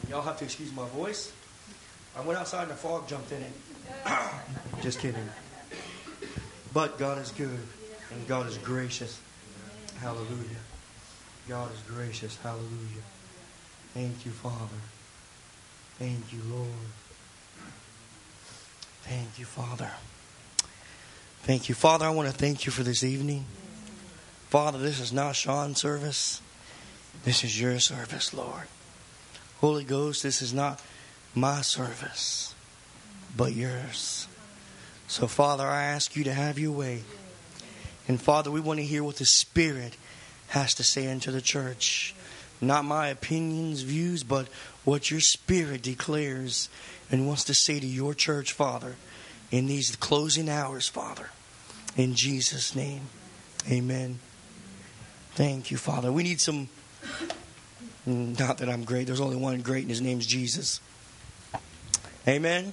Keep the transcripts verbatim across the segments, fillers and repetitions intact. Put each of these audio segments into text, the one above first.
Y'all have to excuse my voice. I went outside and a frog jumped in it. Just kidding. But God is good and God is gracious. Hallelujah. God is gracious. Hallelujah. Thank you, Father. Thank you, Lord. Thank you, Father. Thank you. Father, I want to thank you for this evening. Father, this is not Sean's service. This is your service, Lord. Holy Ghost, this is not my service, but yours. So, Father, I ask you to have your way. And, Father, we want to hear what the Spirit has to say unto the church. Not my opinions, views, but what your Spirit declares and wants to say to your church, Father, in these closing hours, Father. In Jesus' name, amen. Thank you, Father. We need some... Not that I'm great. There's only one great, and his name's Jesus. Amen? Amen.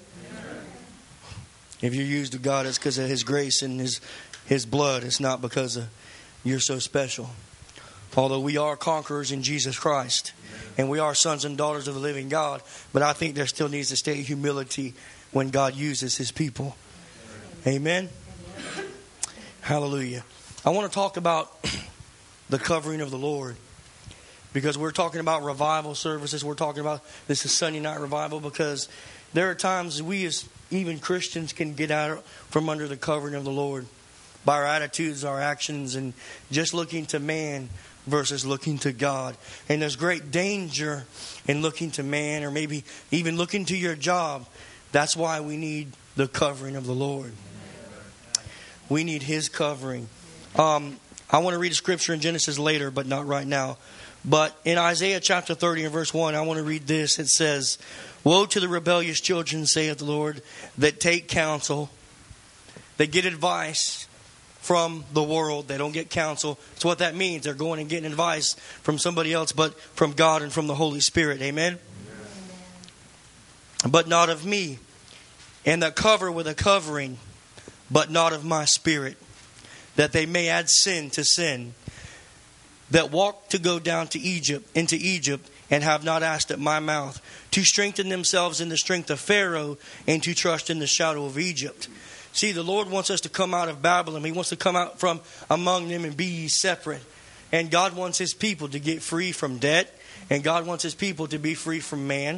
If you're used of God, it's because of his grace and his, his blood. It's not because of you're so special. Although we are conquerors in Jesus Christ. And we are sons and daughters of the living God. But I think there still needs to stay humility when God uses his people. Amen? Amen. Hallelujah. I want to talk about the covering of the Lord. Because we're talking about revival services. We're talking about this is Sunday night revival. Because there are times we as even Christians can get out from under the covering of the Lord. By our attitudes, our actions, and just looking to man versus looking to God. And there's great danger in looking to man or maybe even looking to your job. That's why we need the covering of the Lord. We need his covering. Um, I want to read a scripture in Genesis later, but not right now. But in Isaiah chapter thirty and verse one, I want to read this. It says, "Woe to the rebellious children, saith the Lord, that take counsel, that get advice from the world." They don't get counsel. That's what that means. They're going and getting advice from somebody else, but from God and from the Holy Spirit. Amen? Amen. "But not of me. And that cover with a covering, but not of my spirit. That they may add sin to sin. That walk to go down to Egypt, into Egypt, and have not asked at my mouth. To strengthen themselves in the strength of Pharaoh, and to trust in the shadow of Egypt." See, the Lord wants us to come out of Babylon. He wants to come out from among them and be ye separate. And God wants his people to get free from debt. And God wants his people to be free from man.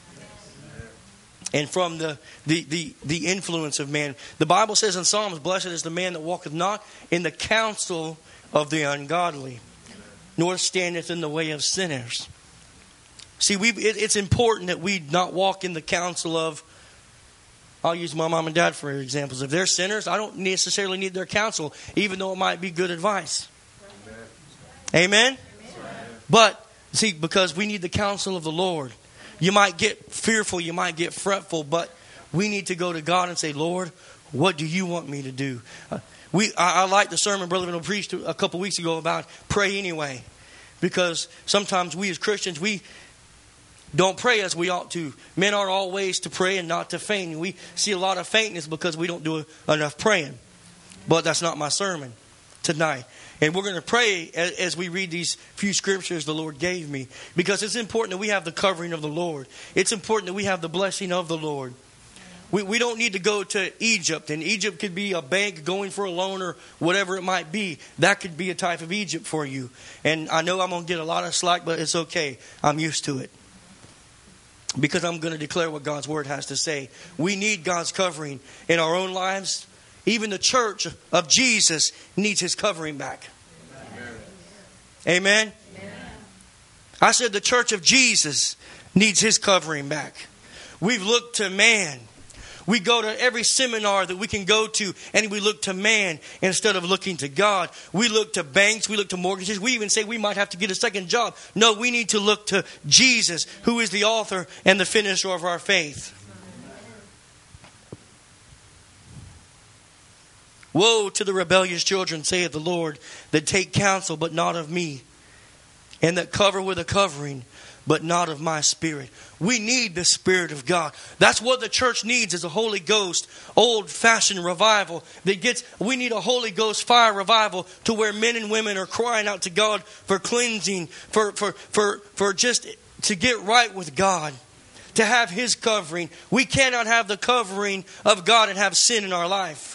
And from the, the, the, the influence of man. The Bible says in Psalms, "Blessed is the man that walketh not in the counsel of the ungodly, nor standeth in the way of sinners." See, we it, it's important that we not walk in the counsel of, I'll use my mom and dad for examples. If they're sinners, I don't necessarily need their counsel, even though it might be good advice. Amen? Amen? Amen. But, see, because we need the counsel of the Lord. You might get fearful, you might get fretful, but we need to go to God and say, "Lord, what do you want me to do?" Uh, we I, I like the sermon Brother Vinno preached a couple weeks ago about pray anyway. Because sometimes we as Christians, we don't pray as we ought to. Men are always to pray and not to faint. We see a lot of faintness because we don't do enough praying. But that's not my sermon tonight. And we're going to pray as, as we read these few scriptures the Lord gave me. Because it's important that we have the covering of the Lord. It's important that we have the blessing of the Lord. We, we don't need to go to Egypt. And Egypt could be a bank going for a loan or whatever it might be. That could be a type of Egypt for you. And I know I'm going to get a lot of slack, but it's okay. I'm used to it. Because I'm going to declare what God's Word has to say. We need God's covering in our own lives. Even the church of Jesus needs his covering back. Amen? Amen? I said the church of Jesus needs his covering back. We've looked to man. We go to every seminar that we can go to and we look to man instead of looking to God. We look to banks. We look to mortgages. We even say we might have to get a second job. No, we need to look to Jesus, who is the author and the finisher of our faith. "Woe to the rebellious children, saith the Lord, that take counsel, but not of me, and that cover with a covering, but not of my spirit." We need the Spirit of God. That's what the church needs, is a Holy Ghost, old-fashioned revival that gets. We need a Holy Ghost fire revival to where men and women are crying out to God for cleansing, for for for for just to get right with God, to have His covering. We cannot have the covering of God and have sin in our life.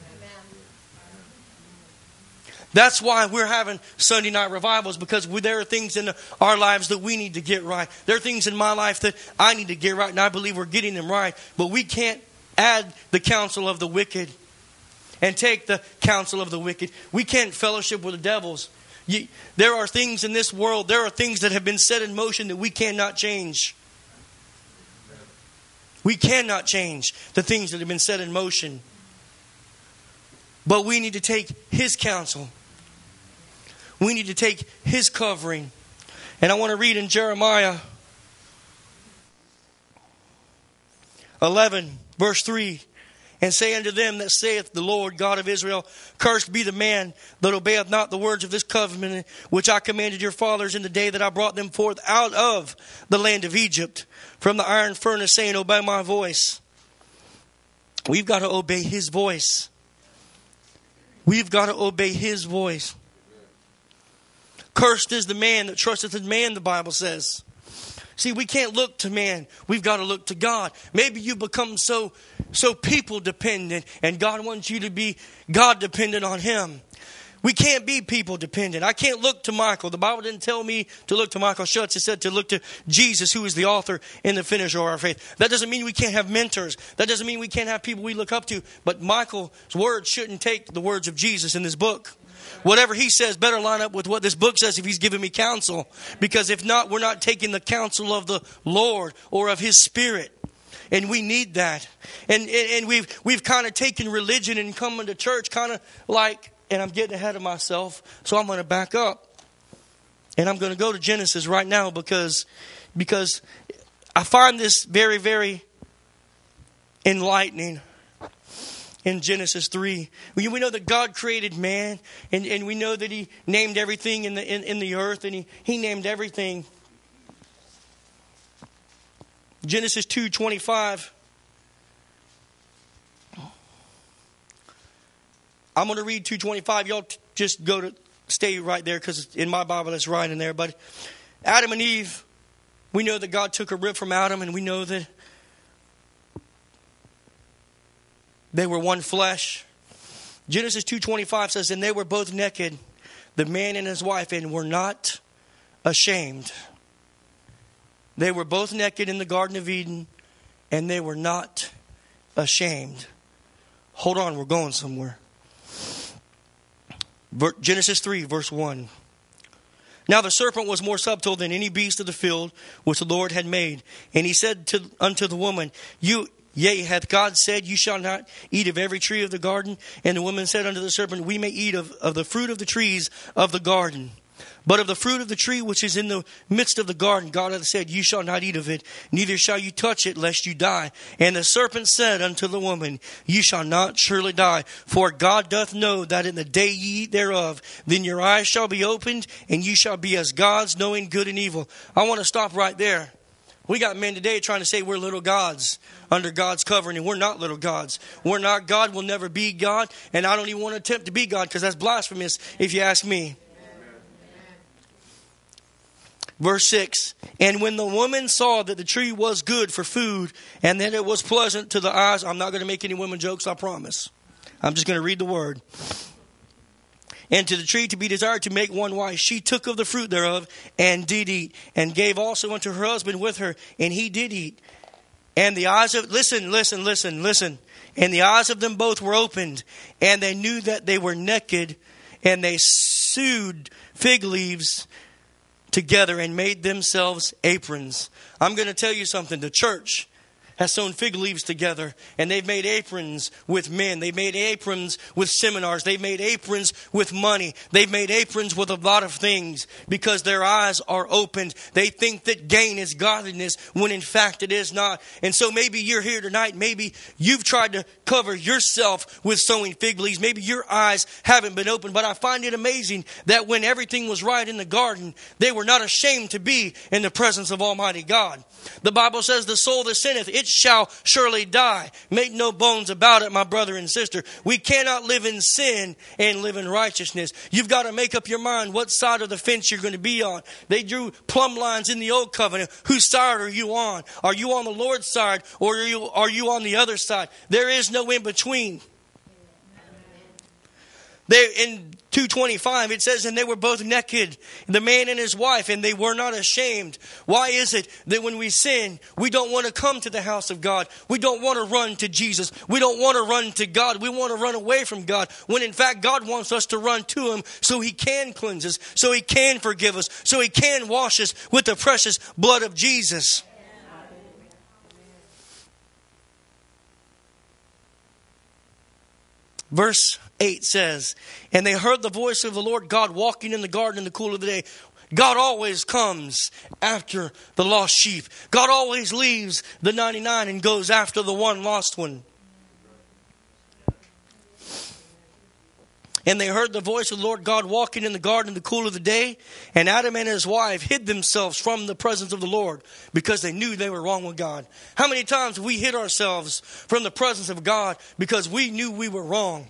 That's why we're having Sunday night revivals, because we, there are things in our lives that we need to get right. There are things in my life that I need to get right, and I believe we're getting them right. But we can't add the counsel of the wicked and take the counsel of the wicked. We can't fellowship with the devils. You, there are things in this world, there are things that have been set in motion that we cannot change. We cannot change the things that have been set in motion. But we need to take His counsel. We need to take His covering. And I want to read in Jeremiah eleven, verse three. And say unto them that saith the Lord God of Israel, cursed be the man that obeyeth not the words of this covenant, which I commanded your fathers in the day that I brought them forth out of the land of Egypt, from the iron furnace, saying, obey my voice. We've got to obey His voice. We've got to obey His voice. Cursed is the man that trusteth in man, the Bible says. See, we can't look to man. We've got to look to God. Maybe you become so, so people dependent, and God wants you to be God dependent on Him. We can't be people dependent. I can't look to Michael. The Bible didn't tell me to look to Michael Schutz. It said to look to Jesus, who is the author and the finisher of our faith. That doesn't mean we can't have mentors. That doesn't mean we can't have people we look up to. But Michael's words shouldn't take the words of Jesus in this book. Whatever he says better line up with what this book says if he's giving me counsel. Because if not, we're not taking the counsel of the Lord or of His Spirit. And we need that. And, and, and we've, we've kind of taken religion and coming to church kind of like, and I'm getting ahead of myself, so I'm going to back up. And I'm going to go to Genesis right now because, because I find this very, very enlightening. In Genesis three, we, we know that God created man, and, and we know that He named everything in the in, in the earth, and he, he named everything. Genesis two twenty-five. I'm going to read two twenty-five. Y'all t- just go to stay right there because in my Bible it's right in there. But Adam and Eve, we know that God took a rib from Adam, and we know that they were one flesh. Genesis two twenty-five says, and they were both naked, the man and his wife, and were not ashamed. They were both naked in the Garden of Eden, and they were not ashamed. Hold on, we're going somewhere. Genesis three, verse one. Now the serpent was more subtle than any beast of the field which the Lord had made. And he said to, unto the woman, You, yea, hath God said, You shall not eat of every tree of the garden? And the woman said unto the serpent, We may eat of, of the fruit of the trees of the garden. But of the fruit of the tree which is in the midst of the garden, God hath said, You shall not eat of it, neither shall you touch it, lest you die. And the serpent said unto the woman, You shall not surely die, for God doth know that in the day ye eat thereof, then your eyes shall be opened, and you shall be as gods, knowing good and evil. I want to stop right there. We got men today trying to say we're little gods under God's covering, and we're not little gods. We're not God. We'll never be God, and I don't even want to attempt to be God because that's blasphemous if you ask me. Verse six, and when the woman saw that the tree was good for food and that it was pleasant to the eyes. I'm not going to make any women jokes, I promise. I'm just going to read the word. And to the tree to be desired to make one wise, she took of the fruit thereof and did eat, and gave also unto her husband with her, and he did eat. And the eyes of, listen, listen, listen, listen. And the eyes of them both were opened, and they knew that they were naked, and they sewed fig leaves together and made themselves aprons. I'm going to tell you something. The church has sewn fig leaves together, and they've made aprons with men. They've made aprons with seminars. They've made aprons with money. They've made aprons with a lot of things because their eyes are opened. They think that gain is godliness when in fact it is not. And so maybe you're here tonight. Maybe you've tried to cover yourself with sewing fig leaves. Maybe your eyes haven't been opened. But I find it amazing that when everything was right in the garden, they were not ashamed to be in the presence of Almighty God. The Bible says the soul that sinneth, it shall surely die. Make no bones about it, my brother and sister. We cannot live in sin and live in righteousness. You've got to make up your mind what side of the fence you're going to be on. They drew plumb lines in the old covenant. Whose side are you on? Are you on the Lord's side, or are you, are you on the other side? There is no in between. There in two twenty-five, it says, and they were both naked, the man and his wife, and they were not ashamed. Why is it that when we sin, we don't want to come to the house of God? We don't want to run to Jesus. We don't want to run to God. We want to run away from God, when in fact God wants us to run to Him so He can cleanse us, so He can forgive us, so He can wash us with the precious blood of Jesus. Verse eight says, and they heard the voice of the Lord God walking in the garden in the cool of the day. God always comes after the lost sheep. God always leaves the ninety-nine and goes after the one lost one. And they heard the voice of the Lord God walking in the garden in the cool of the day. And Adam and his wife hid themselves from the presence of the Lord because they knew they were wrong with God. How many times have we hid ourselves from the presence of God because we knew we were wrong?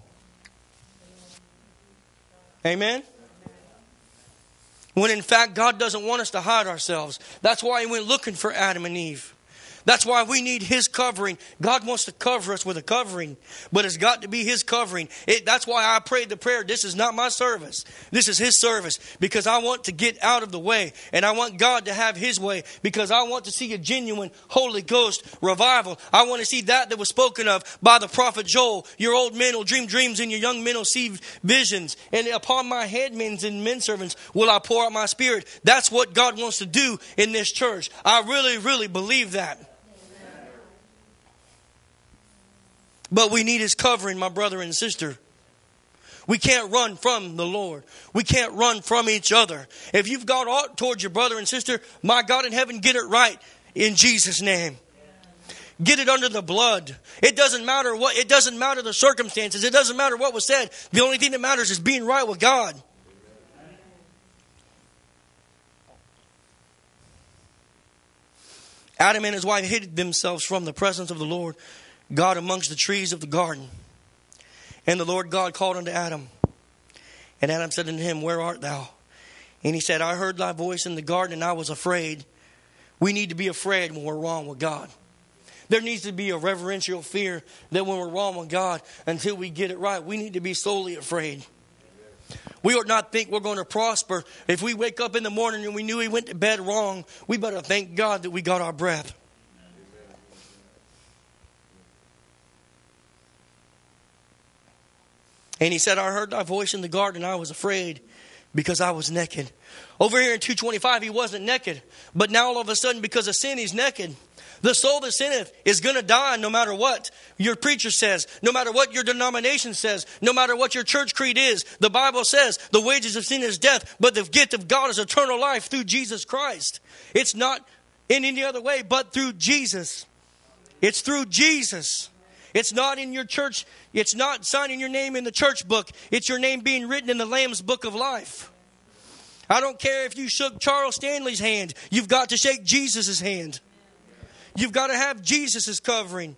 Amen? When in fact God doesn't want us to hide ourselves. That's why He went looking for Adam and Eve. That's why we need His covering. God wants to cover us with a covering, but it's got to be His covering. It, that's why I prayed the prayer, this is not my service. This is His service, because I want to get out of the way, and I want God to have His way, because I want to see a genuine Holy Ghost revival. I want to see that that was spoken of by the prophet Joel. Your old men will dream dreams, and your young men will see visions. And upon my headmen and men servants will I pour out my spirit. That's what God wants to do in this church. I really, really believe that. But we need His covering, my brother and sister. We can't run from the Lord. We can't run from each other. If you've got aught towards your brother and sister, my God in heaven, get it right in Jesus' name. Get it under the blood. It doesn't matter what, it doesn't matter the circumstances. It doesn't matter what was said. The only thing that matters is being right with God. Adam and his wife hid themselves from the presence of the Lord God amongst the trees of the garden. And the Lord God called unto Adam. And Adam said unto him, where art thou? And he said, I heard thy voice in the garden, and I was afraid. We need to be afraid when we're wrong with God. There needs to be a reverential fear that when we're wrong with God, until we get it right, we need to be solely afraid. We ought not think we're going to prosper. If we wake up in the morning and we knew we went to bed wrong, we better thank God that we got our breath. And he said, I heard thy voice in the garden, and I was afraid because I was naked. Over here in two twenty-five, he wasn't naked. But now all of a sudden, because of sin, he's naked. The soul that sinneth is going to die no matter what your preacher says, no matter what your denomination says, no matter what your church creed is. The Bible says the wages of sin is death, but the gift of God is eternal life through Jesus Christ. It's not in any other way but through Jesus. It's through Jesus. It's not in your church. It's not signing your name in the church book. It's your name being written in the Lamb's book of life. I don't care if you shook Charles Stanley's hand. You've got to shake Jesus' hand. You've got to have Jesus' covering.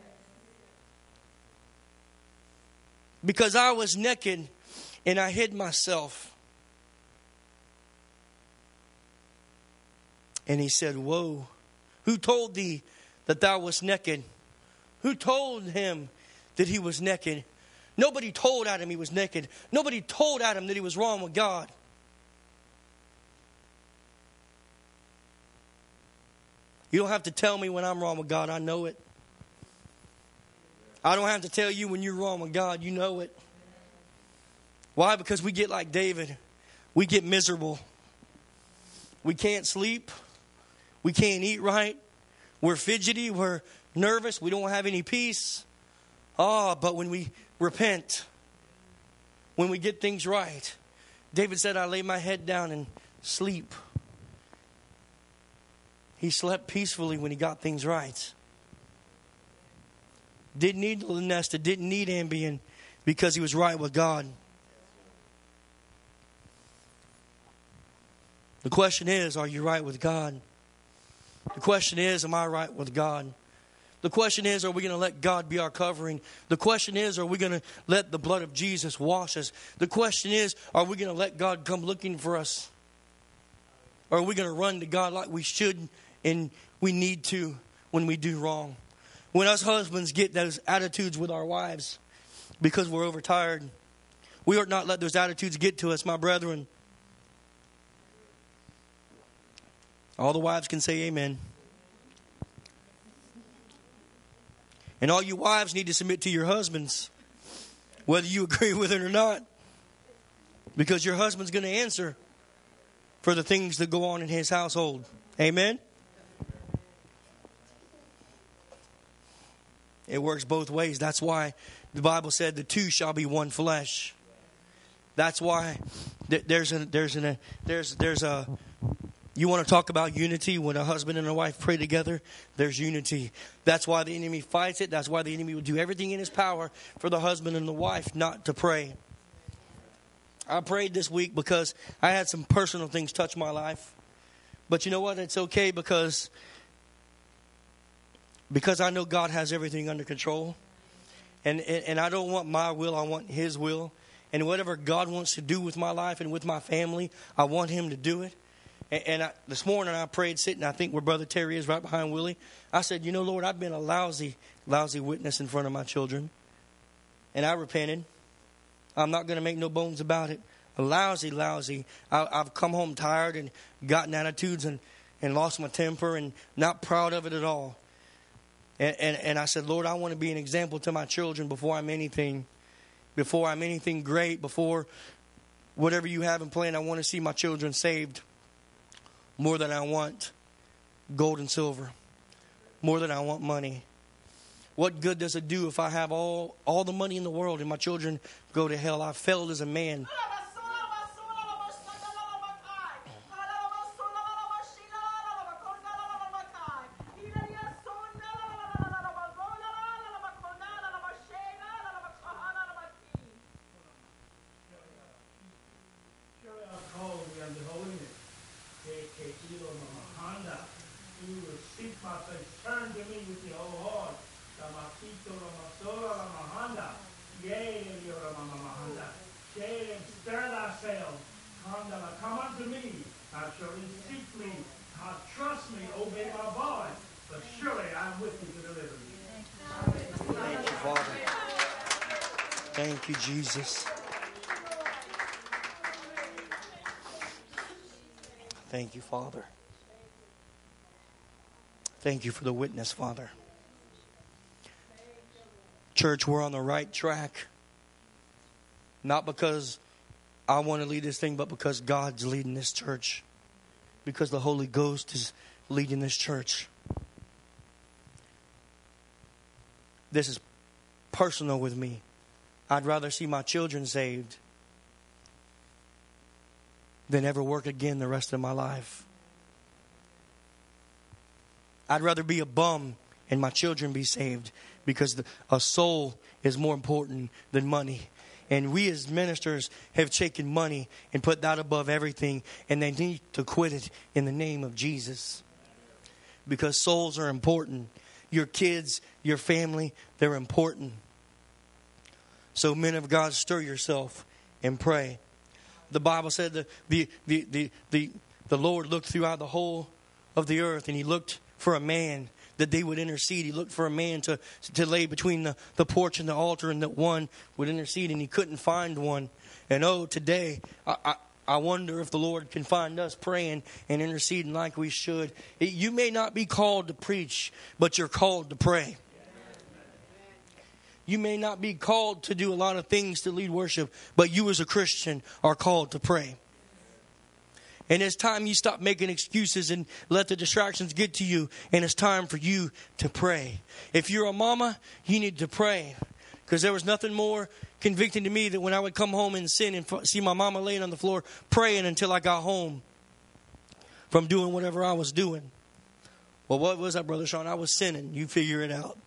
Because I was naked and I hid myself. And he said, woe, who told thee that thou wast naked? Who told him that he was naked? Nobody told Adam he was naked. Nobody told Adam that he was wrong with God. You don't have to tell me when I'm wrong with God. I know it. I don't have to tell you when you're wrong with God. You know it. Why? Because we get like David. We get miserable. We can't sleep. We can't eat right. We're fidgety. We're nervous. We don't have any peace. Ah, oh, but when we repent, when we get things right, David said, I lay my head down and sleep. He slept peacefully when he got things right. Didn't need Lunesta, didn't need Ambien, because he was right with God. The question is, are you right with God? The question is, am I right with God? The question is, are we going to let God be our covering? The question is, are we going to let the blood of Jesus wash us? The question is, are we going to let God come looking for us? Or are we going to run to God like we should and we need to when we do wrong? When us husbands get those attitudes with our wives because we're overtired, we ought not let those attitudes get to us, my brethren. All the wives can say amen. And all you wives need to submit to your husbands, whether you agree with it or not. Because your husband's going to answer for the things that go on in his household. Amen? It works both ways. That's why the Bible said the two shall be one flesh. That's why there's a, there's a, there's, there's a, you want to talk about unity when a husband and a wife pray together? There's unity. That's why the enemy fights it. That's why the enemy will do everything in his power for the husband and the wife not to pray. I prayed this week because I had some personal things touch my life. But you know what? It's okay because, because I know God has everything under control. And, and, and I don't want my will. I want His will. And whatever God wants to do with my life and with my family, I want Him to do it. And I, this morning I prayed sitting, I think where Brother Terry is right behind Willie. I said, you know, Lord, I've been a lousy, lousy witness in front of my children. And I repented. I'm not going to make no bones about it. A lousy, lousy. I, I've come home tired and gotten attitudes and, and lost my temper and not proud of it at all. And, and, and I said, Lord, I want to be an example to my children before I'm anything. Before I'm anything great. Before whatever you have in plan, I want to see my children saved. More than I want gold and silver. More than I want money. What good does it do if I have all, all the money in the world and my children go to hell? I failed as a man. Come unto me, thou shalt seek me, uh, trust me, obey my voice, but surely I am with you to deliver you. Thank you, Father. Thank you, Jesus. Thank you, Father. Thank you for the witness, Father. Church, we're on the right track. Not because I want to lead this thing, but because God's leading this church. Because the Holy Ghost is leading this church. This is personal with me. I'd rather see my children saved than ever work again the rest of my life. I'd rather be a bum and my children be saved, because the, a soul is more important than money. And we as ministers have taken money and put that above everything. And they need to quit it in the name of Jesus. Because souls are important. Your kids, your family, they're important. So men of God, stir yourself and pray. The Bible said that the, the, the, the, the Lord looked throughout the whole of the earth. And He looked for a man that they would intercede. He looked for a man to, to lay between the, the porch and the altar, and that one would intercede, and He couldn't find one. And oh, today, I, I, I wonder if the Lord can find us praying and interceding like we should. It, you may not be called to preach, but you're called to pray. You may not be called to do a lot of things to lead worship, but you as a Christian are called to pray. And it's time you stop making excuses and let the distractions get to you. And it's time for you to pray. If you're a mama, you need to pray. Because there was nothing more convicting to me than when I would come home and sin and see my mama laying on the floor praying until I got home from doing whatever I was doing. Well, what was that, Brother Sean? I was sinning. You figure it out.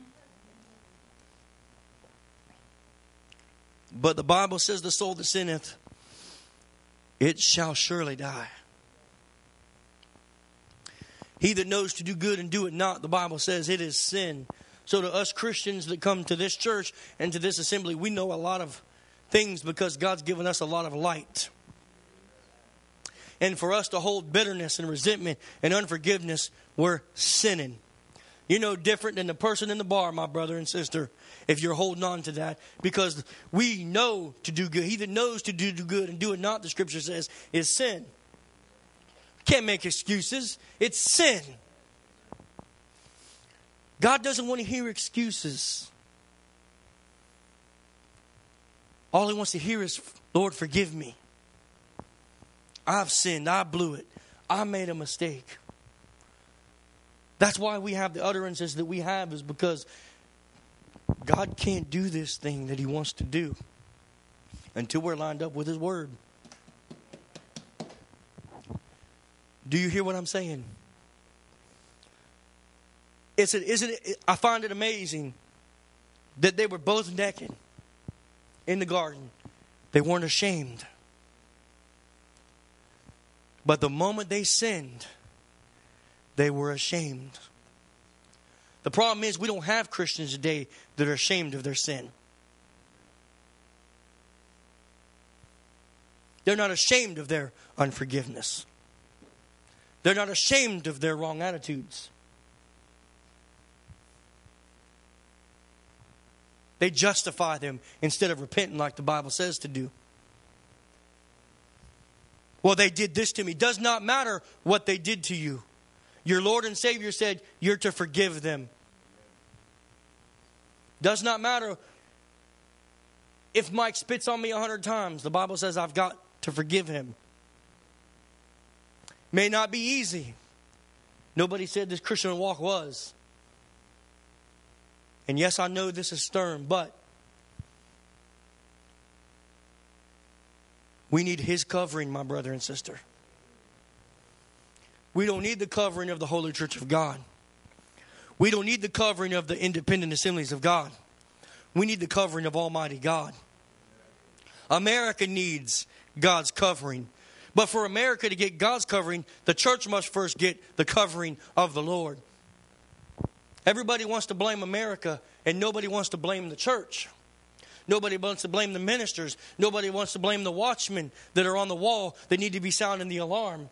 But the Bible says the soul that sinneth, it shall surely die. He that knows to do good and do it not, the Bible says it is sin. So to us Christians that come to this church and to this assembly, we know a lot of things because God's given us a lot of light. And for us to hold bitterness and resentment and unforgiveness, we're sinning. You're no different than the person in the bar, my brother and sister, if you're holding on to that. Because we know to do good. He that knows to do good and do it not, the Scripture says, is sin. Can't make excuses. It's sin. God doesn't want to hear excuses. All He wants to hear is, Lord, forgive me. I've sinned. I blew it. I made a mistake. That's why we have the utterances that we have, is because God can't do this thing that He wants to do until we're lined up with His Word. Do you hear what I'm saying? It's a, isn't it, I find it amazing that they were both naked in the garden. They weren't ashamed. But the moment they sinned, they were ashamed. The problem is we don't have Christians today that are ashamed of their sin. They're not ashamed of their unforgiveness. They're not ashamed of their wrong attitudes. They justify them instead of repenting like the Bible says to do. Well, they did this to me. Does not matter what they did to you. Your Lord and Savior said you're to forgive them. Does not matter if Mike spits on me a hundred times. The Bible says I've got to forgive him. May not be easy. Nobody said this Christian walk was. And yes, I know this is stern, but we need His covering, my brother and sister. We don't need the covering of the Holy Church of God. We don't need the covering of the independent assemblies of God. We need the covering of Almighty God. America needs God's covering. But for America to get God's covering, the church must first get the covering of the Lord. Everybody wants to blame America, and nobody wants to blame the church. Nobody wants to blame the ministers. Nobody wants to blame the watchmen that are on the wall that need to be sounding the alarm.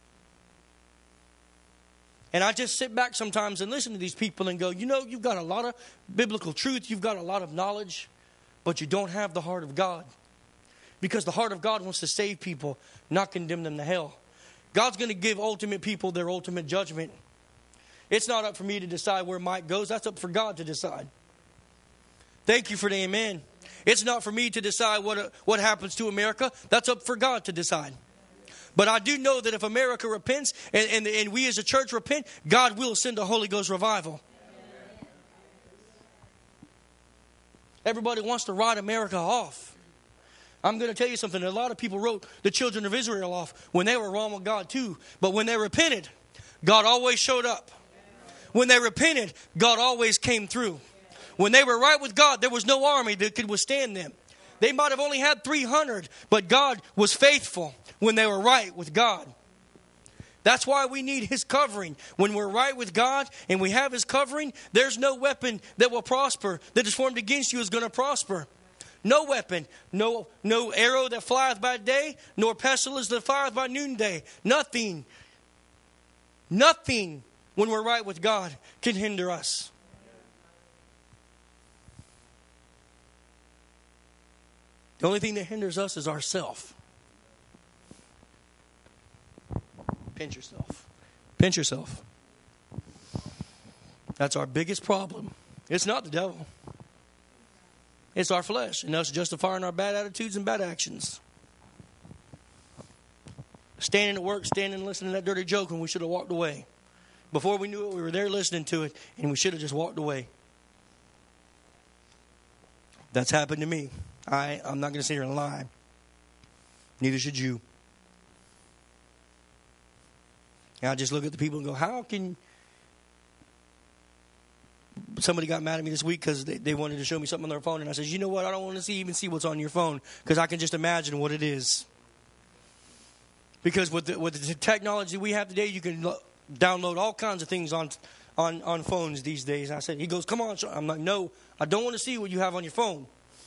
And I just sit back sometimes and listen to these people and go, you know, you've got a lot of biblical truth. You've got a lot of knowledge, but you don't have the heart of God. Because the heart of God wants to save people, not condemn them to hell. God's going to give ultimate people their ultimate judgment. It's not up for me to decide where Mike goes. That's up for God to decide. Thank you for the amen. It's not for me to decide what, what happens to America. That's up for God to decide. But I do know that if America repents and, and, and we as a church repent, God will send a Holy Ghost revival. Everybody wants to write America off. I'm going to tell you something. A lot of people wrote the children of Israel off when they were wrong with God too. But when they repented, God always showed up. When they repented, God always came through. When they were right with God, there was no army that could withstand them. They might have only had three hundred, but God was faithful when they were right with God. That's why we need His covering. When we're right with God and we have His covering, there's no weapon that will prosper that is formed against you is going to prosper. No weapon, no, no arrow that flieth by day, nor pestilence that flieth by noonday. Nothing, nothing when we're right with God can hinder us. The only thing that hinders us is ourself. Pinch yourself. Pinch yourself. That's our biggest problem. It's not the devil. It's our flesh and us justifying our bad attitudes and bad actions. Standing at work, standing and listening to that dirty joke when we should have walked away. Before we knew it, we were there listening to it, and we should have just walked away. That's happened to me. I, I'm not going to sit here and lie. Neither should you. And I just look at the people and go, how can... Somebody got mad at me this week because they, they wanted to show me something on their phone. And I said, you know what? I don't want to see even see what's on your phone because I can just imagine what it is. Because with the, with the technology we have today, you can download all kinds of things on on, on phones these days. I said, he goes, come on, Sean. I'm like, no, I don't want to see what you have on your phone.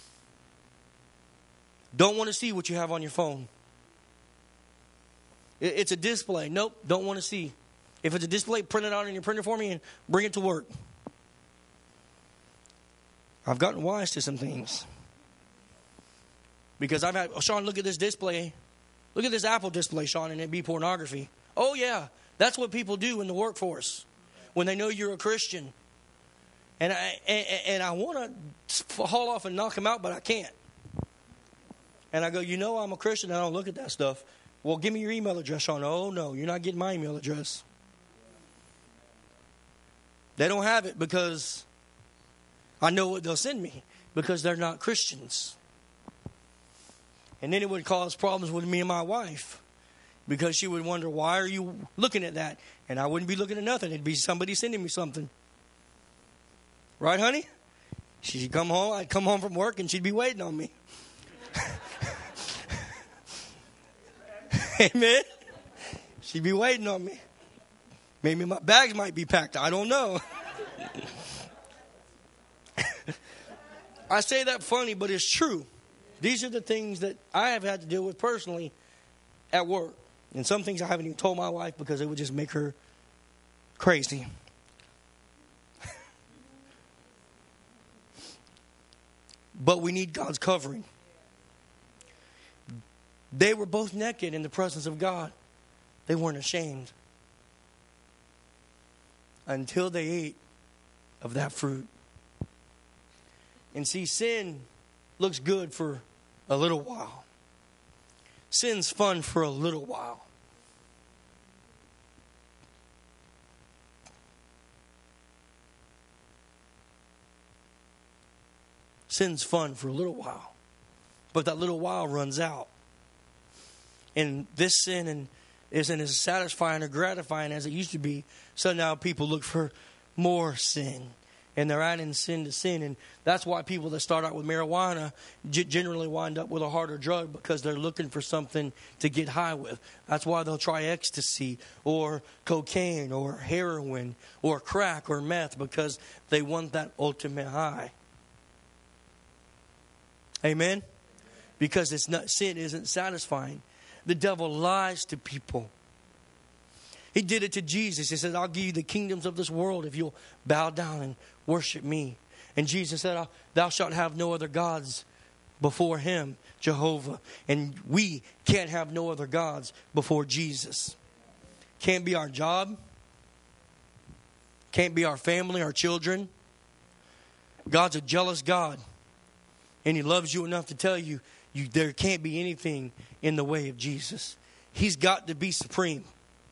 Don't want to see what you have on your phone. It, it's a display. Nope, don't want to see. If it's a display, print it out on your printer for me and bring it to work. I've gotten wise to some things. Because I've had, oh, Sean, look at this display. Look at this Apple display, Sean, and it be pornography. Oh, yeah, that's what people do in the workforce when they know you're a Christian. And I, and, and I want to haul off and knock them out, but I can't. And I go, you know I'm a Christian, I don't look at that stuff. Well, give me your email address, Sean. Oh, no, you're not getting my email address. They don't have it because I know what they'll send me, because they're not Christians. And then it would cause problems with me and my wife, because she would wonder, why are you looking at that? And I wouldn't be looking at nothing. It'd be somebody sending me something. Right, honey? She'd come home. I'd come home from work and she'd be waiting on me. Amen? She'd be waiting on me. Maybe my bags might be packed. I don't know. I say that funny, but it's true. These are the things that I have had to deal with personally at work. And some things I haven't even told my wife because it would just make her crazy. But we need God's covering. They were both naked in the presence of God. They weren't ashamed until they ate of that fruit. And see, sin looks good for a little while. Sin's fun for a little while. Sin's fun for a little while. But that little while runs out. And this sin and isn't as satisfying or gratifying as it used to be. So now people look for more sin. And they're adding sin to sin. And that's why people that start out with marijuana g- generally wind up with a harder drug, because they're looking for something to get high with. That's why they'll try ecstasy or cocaine or heroin or crack or meth, because they want that ultimate high. Amen? Because it's not, sin isn't satisfying. The devil lies to people. He did it to Jesus. He said, I'll give you the kingdoms of this world if you'll bow down and worship me. And Jesus said, thou shalt have no other gods before him, Jehovah. And we can't have no other gods before Jesus. Can't be our job. Can't be our family, our children. God's a jealous God. And he loves you enough to tell you, you there can't be anything in the way of Jesus. He's got to be supreme.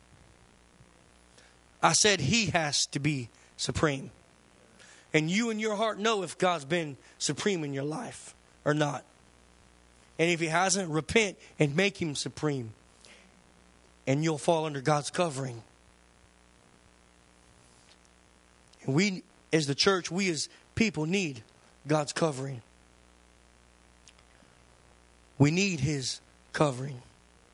I said he has to be supreme. And you in your heart know if God's been supreme in your life or not. And if he hasn't, repent and make him supreme. And you'll fall under God's covering. And we, as the church, we as people need God's covering. We need his covering.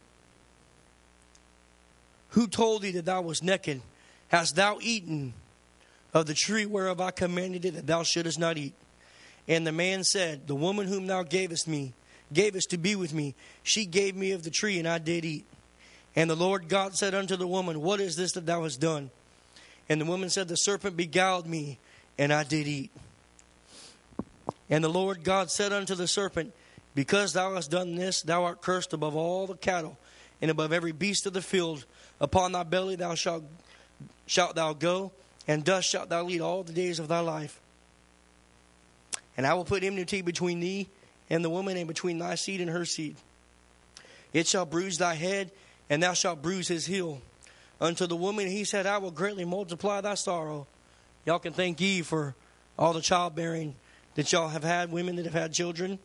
Who told thee that thou wast naked? Hast thou eaten of the tree whereof I commanded thee that thou shouldest not eat? And the man said, the woman whom thou gavest me, gavest to be with me, she gave me of the tree, and I did eat. And the Lord God said unto the woman, what is this that thou hast done? And the woman said, the serpent beguiled me, and I did eat. And the Lord God said unto the serpent, because thou hast done this, thou art cursed above all the cattle, and above every beast of the field. Upon thy belly thou shalt shalt thou go, and dust shalt thou eat all the days of thy life. And I will put enmity between thee and the woman, and between thy seed and her seed. It shall bruise thy head, and thou shalt bruise his heel. Unto the woman he said, I will greatly multiply thy sorrow. Y'all can thank Eve for all the childbearing that y'all have had, women that have had children.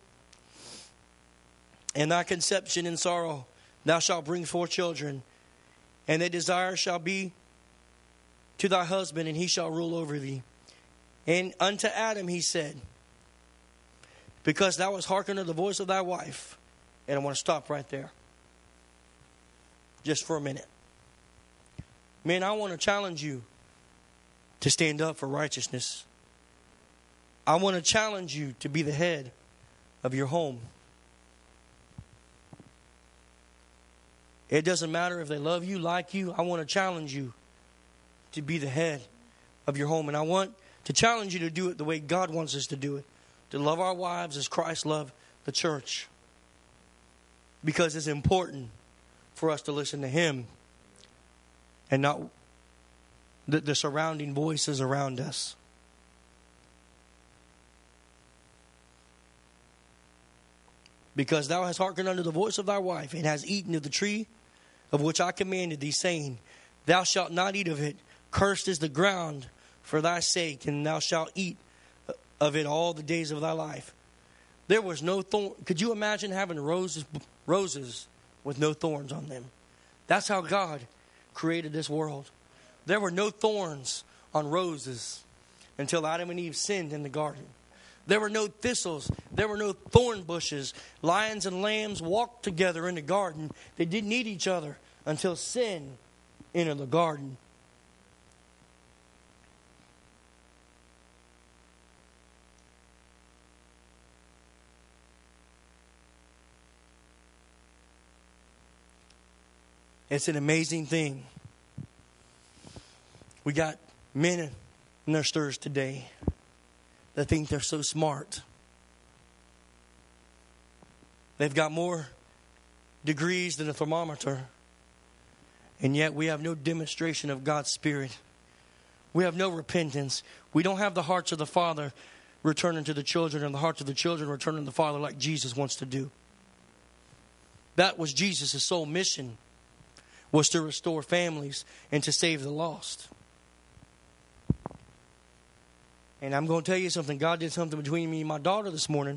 And thy conception in sorrow, thou shalt bring forth children. And thy desire shall be to thy husband, and he shall rule over thee. And unto Adam he said, because thou hast hearkened to the voice of thy wife. And I want to stop right there. Just for a minute. Man, I want to challenge you to stand up for righteousness. I want to challenge you to be the head of your home. It doesn't matter if they love you, like you. I want to challenge you to be the head of your home. And I want to challenge you to do it the way God wants us to do it. To love our wives as Christ loved the church. Because it's important for us to listen to Him and not the, the surrounding voices around us. Because thou hast hearkened unto the voice of thy wife, and hast eaten of the tree of which I commanded thee, saying, Thou shalt not eat of it. Cursed is the ground for thy sake, and thou shalt eat of it all the days of thy life. There was no thorn. Could you imagine having roses, roses with no thorns on them? That's how God created this world. There were no thorns on roses until Adam and Eve sinned in the garden. There were no thistles. There were no thorn bushes. Lions and lambs walked together in the garden. They didn't need each other until sin entered the garden. It's an amazing thing. We got men in ministers today that think they're so smart. They've got more degrees than a thermometer. And yet we have no demonstration of God's Spirit. We have no repentance. We don't have the hearts of the Father returning to the children, and the hearts of the children returning to the Father like Jesus wants to do. That was Jesus' sole mission, was to restore families and to save the lost. And I'm going to tell you something. God did something between me and my daughter this morning.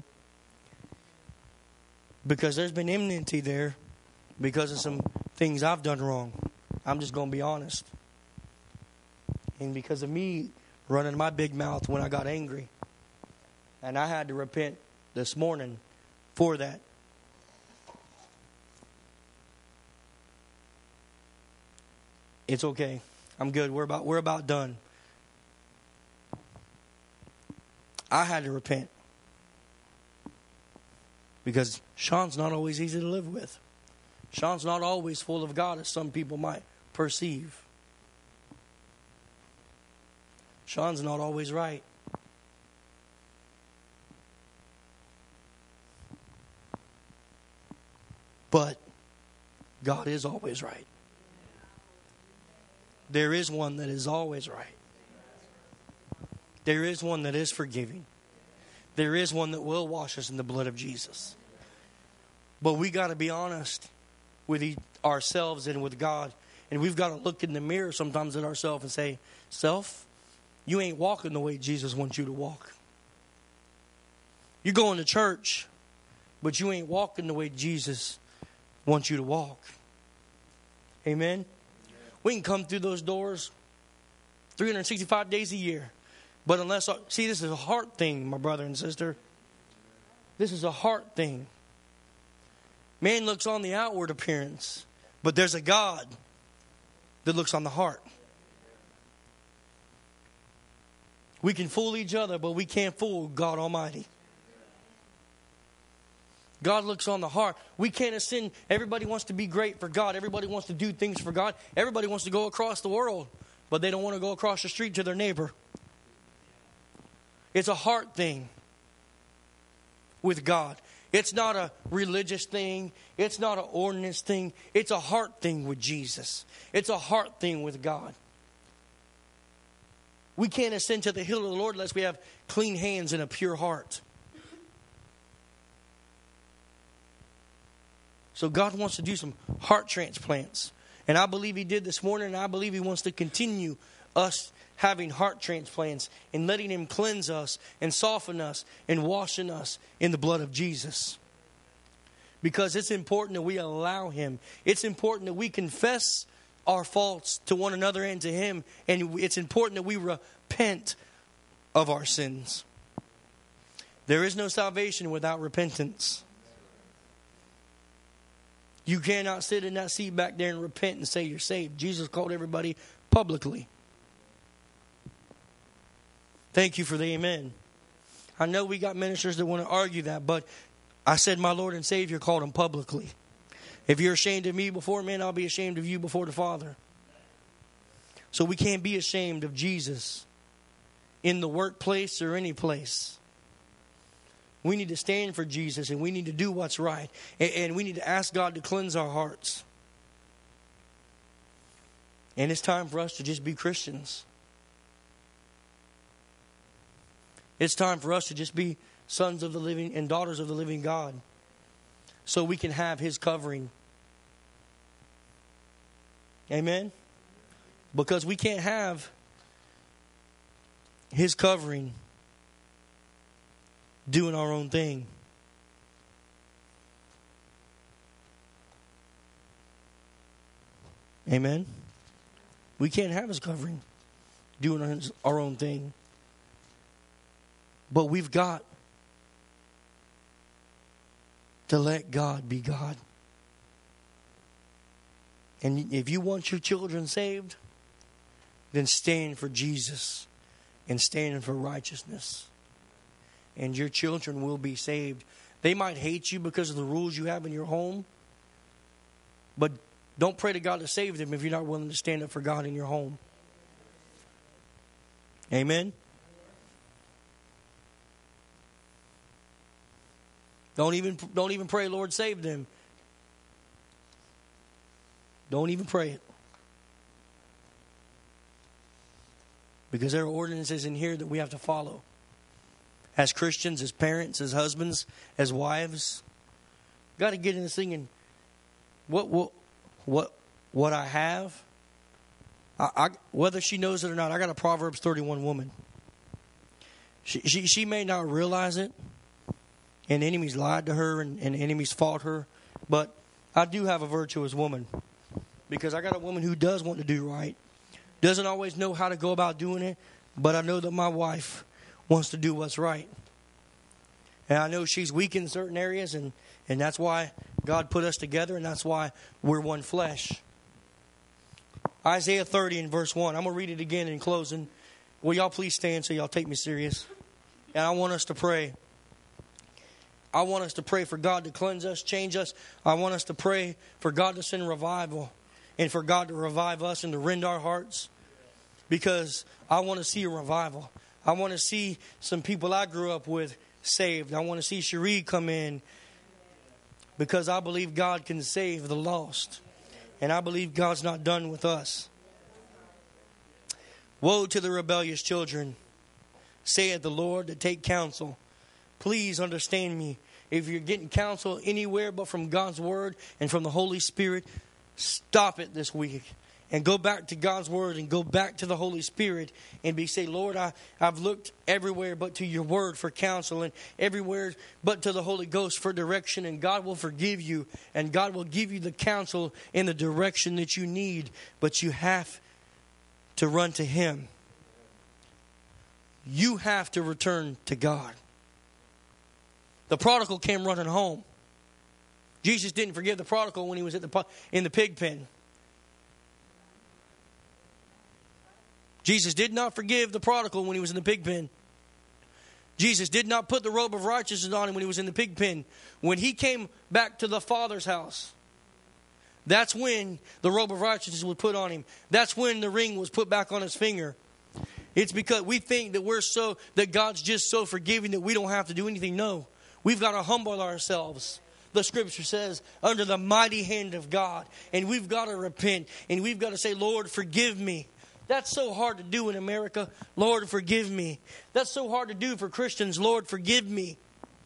Because there's been enmity there because of some things I've done wrong. I'm just going to be honest. And because of me running my big mouth when I got angry. And I had to repent this morning for that. It's okay. I'm good. We're about we're about done. I had to repent. Because Sean's not always easy to live with. Sean's not always full of God as some people might perceive. Sean's not always right. But God is always right. There is one that is always right. There is one that is forgiving. There is one that will wash us in the blood of Jesus. But we got to be honest with ourselves and with God. And we've got to look in the mirror sometimes at ourselves and say, self, you ain't walking the way Jesus wants you to walk. You're going to church, but you ain't walking the way Jesus wants you to walk. Amen? We can come through those doors three hundred sixty-five days a year. But unless, see, this is a heart thing, my brother and sister. This is a heart thing. Man looks on the outward appearance, but there's a God that looks on the heart. We can fool each other, but we can't fool God Almighty. God looks on the heart. We can't ascend. Everybody wants to be great for God. Everybody wants to do things for God. Everybody wants to go across the world, but they don't want to go across the street to their neighbor. It's a heart thing with God. It's not a religious thing. It's not an ordinance thing. It's a heart thing with Jesus. It's a heart thing with God. We can't ascend to the hill of the Lord unless we have clean hands and a pure heart. So God wants to do some heart transplants. And I believe He did this morning, and I believe He wants to continue us having heart transplants and letting Him cleanse us and soften us and washing us in the blood of Jesus. Because it's important that we allow Him. It's important that we confess our faults to one another and to Him. And it's important that we repent of our sins. There is no salvation without repentance. You cannot sit in that seat back there and repent and say you're saved. Jesus called everybody publicly. Thank you for the amen. I know we got ministers that want to argue that, but I said my Lord and Savior called him publicly. If you're ashamed of me before men, I'll be ashamed of you before the Father. So we can't be ashamed of Jesus in the workplace or any place. We need to stand for Jesus, and we need to do what's right. And, and we need to ask God to cleanse our hearts. And it's time for us to just be Christians. It's time for us to just be sons of the living and daughters of the living God, so we can have His covering. Amen? Because we can't have His covering doing our own thing. Amen? We can't have His covering doing our own thing. But we've got to let God be God. And if you want your children saved, then stand for Jesus and stand for righteousness. And your children will be saved. They might hate you because of the rules you have in your home, but don't pray to God to save them if you're not willing to stand up for God in your home. Amen? Don't even, don't even pray, Lord, save them. Don't even pray it. Because there are ordinances in here that we have to follow. As Christians, as parents, as husbands, as wives. Got to get into thinking, what, what, what, what I have, I, I, whether she knows it or not, I got a Proverbs thirty-one woman. She, she, she may not realize it, and enemies lied to her, and, and enemies fought her. But I do have a virtuous woman. Because I got a woman who does want to do right. Doesn't always know how to go about doing it. But I know that my wife wants to do what's right. And I know she's weak in certain areas. And, and that's why God put us together. And that's why we're one flesh. Isaiah thirty and verse one. I'm going to read it again in closing. Will y'all please stand so y'all take me serious? And I want us to pray. I want us to pray for God to cleanse us, change us. I want us to pray for God to send revival and for God to revive us and to rend our hearts, because I want to see a revival. I want to see some people I grew up with saved. I want to see Cherie come in, because I believe God can save the lost. And I believe God's not done with us. Woe to the rebellious children, saith the Lord, that take counsel. Please understand me. If you're getting counsel anywhere but from God's Word and from the Holy Spirit, stop it this week. And go back to God's Word and go back to the Holy Spirit and be say, Lord, I, I've looked everywhere but to your Word for counsel, and everywhere but to the Holy Ghost for direction. And God will forgive you, and God will give you the counsel in the direction that you need. But you have to run to Him. You have to return to God. The prodigal came running home. Jesus didn't forgive the prodigal when he was at the in the pig pen. Jesus did not forgive the prodigal when he was in the pig pen. Jesus did not put the robe of righteousness on him when he was in the pig pen. When he came back to the Father's house, that's when the robe of righteousness was put on him. That's when the ring was put back on his finger. It's because we think that we're so, that God's just so forgiving that we don't have to do anything. No. We've got to humble ourselves. The Scripture says, under the mighty hand of God. And we've got to repent. And we've got to say, Lord, forgive me. That's so hard to do in America. Lord, forgive me. That's so hard to do for Christians. Lord, forgive me.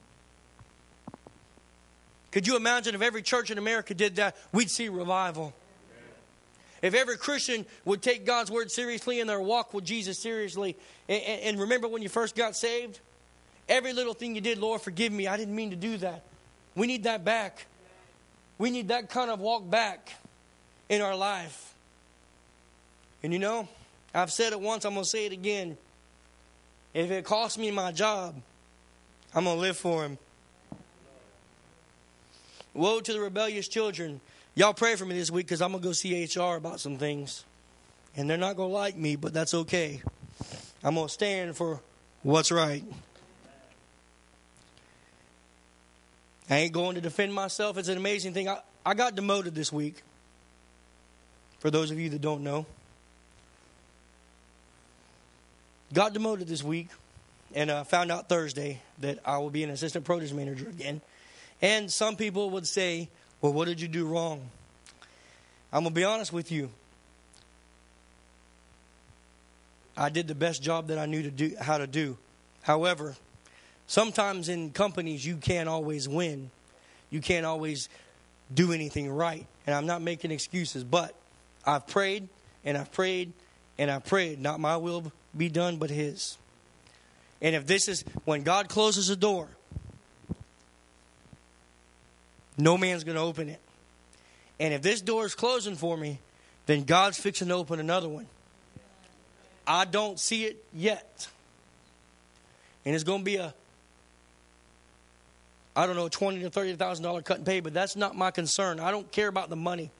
Could you imagine if every church in America did that? We'd see revival. If every Christian would take God's Word seriously and their walk with Jesus seriously. And, and remember when you first got saved? Every little thing you did, Lord, forgive me. I didn't mean to do that. We need that back. We need that kind of walk back in our life. And you know, I've said it once, I'm going to say it again. If it costs me my job, I'm going to live for Him. Woe to the rebellious children. Y'all pray for me this week, because I'm going to go see H R about some things. And they're not going to like me, but that's okay. I'm going to stand for what's right. I ain't going to defend myself. It's an amazing thing. I, I got demoted this week. For those of you that don't know. Got demoted this week. And uh, found out Thursday that I will be an assistant produce manager again. And some people would say, well, what did you do wrong? I'm going to be honest with you. I did the best job that I knew to do, how to do. However, sometimes in companies you can't always win. You can't always do anything right. And I'm not making excuses, but I've prayed and I've prayed and I've prayed. Not my will be done, but His. And if this is, when God closes a door, no man's going to open it. And if this door is closing for me, then God's fixing to open another one. I don't see it yet. And it's going to be a, I don't know, twenty thousand to thirty thousand dollars cut and pay, but that's not my concern. I don't care about the money.